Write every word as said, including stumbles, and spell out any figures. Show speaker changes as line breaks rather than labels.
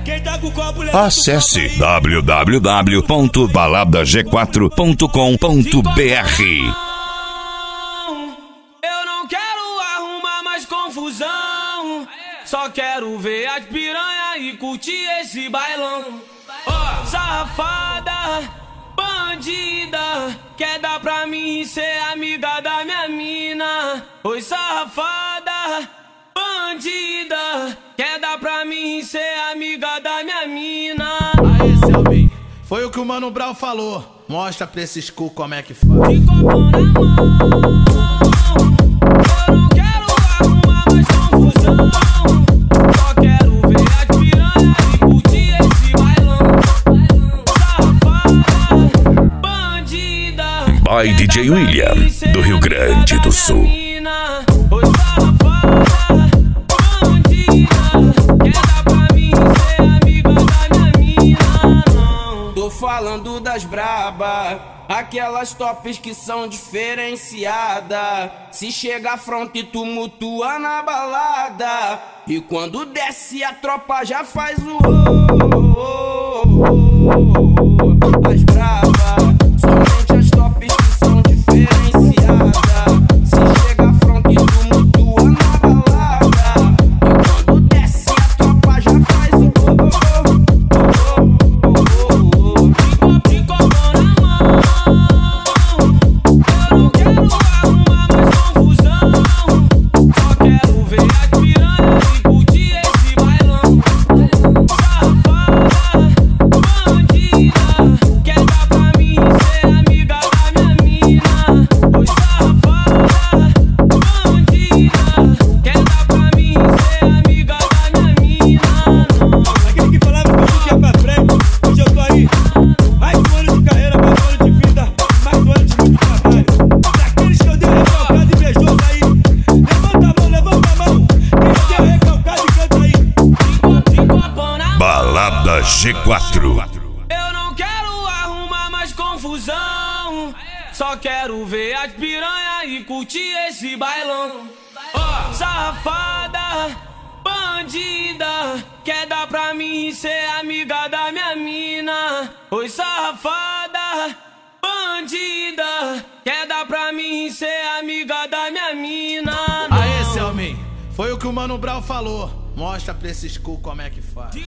Acesse w w w ponto balada g quatro ponto com ponto b r.
Eu não quero arrumar mais confusão, só quero ver as piranha e curtir esse bailão. Oh, safada, bandida, quer dar pra mim ser amiga da minha mina. Oi, safada, bandida, quer dar pra mim ser amiga da minha mina.
Aê, Selby, foi o que o Mano Brown falou. Mostra pra esses cu como é que faz.
De copo na mão, eu não quero arrumar mais confusão, só quero ver as piranha e curtir esse bailão. Safada, bandida,
By D J William, do Rio Grande do Sul.
oi, safada, bandida, quer dar pra mim ser amiga da minha mina. Não, tô falando das braba, aquelas tops que são diferenciadas. Se chega front e tumultua na balada, e quando desce a tropa já faz o oh, oh, oh, oh. As braba, somente as tops que são diferenciadas. Se chega front e tumultua na balada, e quando desce a tropa já faz o oh, oh, oh, oh, oh, oh. De copo na mão, eu não quero arrumar mais confusão, só quero ver as piranha e curtir esse bailão. Safada, bandida, quer dar pra mim ser amiga da minha mina. Oi, safada, bandida, quer dar pra mim ser amiga da minha mina.
Aquele que falava que eu nunca ia pra frente, hoje eu tô aí. Mais um ano de carreira, mais um ano de vida, mais um ano de muito trabalho. Daqueles que eu dei recalcado e invejoso aí, levanta a mão, levanta a mão. Quem deu recalcado e canta aí.
De copo na mão,
Balada G quatro.
eu não quero arrumar mais confusão, só quero ver as piranha e curtir esse bailão. Oh, safada, bandida, quer dar pra mim ser amiga da minha mina. Oi, safada, bandida, quer dar pra mim ser amiga da minha mina.
Aê, Selby, foi o que o Mano Brown falou. Mostra pra esses cu como é que faz.